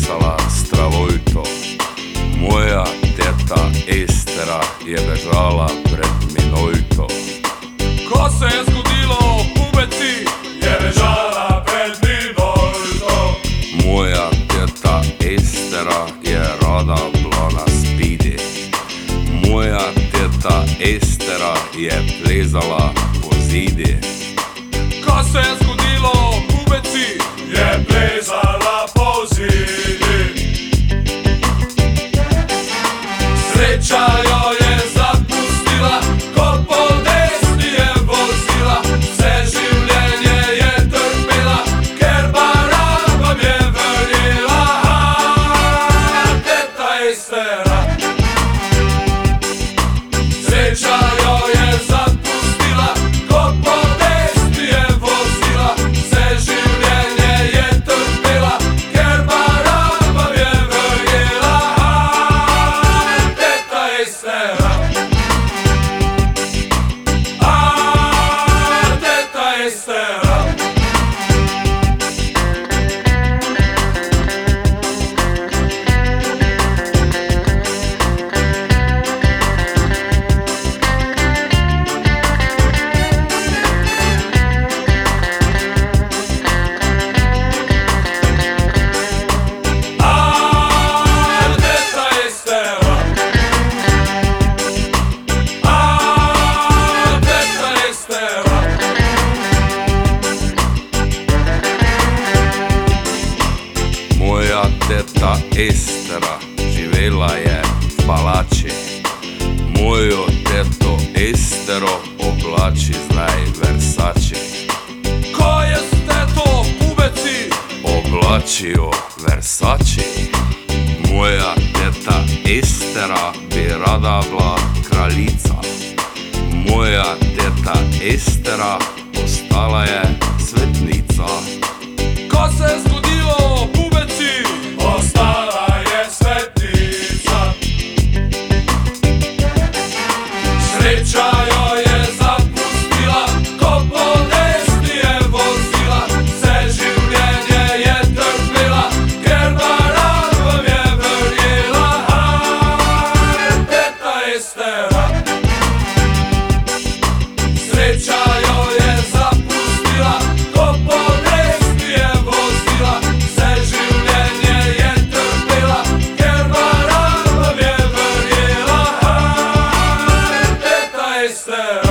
plesala stravojto. Moja teta Estera je bežala pred minojto. Ko se je zgodilo pubeci, je bežala pred minojto. Moja teta Estera je rada bila na spidi. Moja teta Estera je plezala po zidi. Ko se je zgodilo pubeci, je plezala po zidi. Sreča jo je zapustila, ko po desni je vozila. Vse življenje je trpela, ker barabam je verjela. Teta Estera. Sreča jo je zapustila, ko po desni je vozila. Vse življenje je trpela, ker barabam je verjela. Teta Estera. Teta Estera. Moja teta Estera živela je v palači. Mojo teto Estero oblači zdaj Versace. Ko je s teto pubeci, Oblačijo Versace. Moja teta Estera bi rada bila kraljica. Moja teta Estera postala je svetnica. ko se je zgodilo pubeci, postala je svetnica. Sreča jo je zapustila, ko po desni je vozila. Vse življenje je trpela, ker barabam je verjela. Teta Estera. Sreča jo je zapustila, ko po desni je vozila. Vse življenje je trpela, ker barabam je verjela. Teta Estera.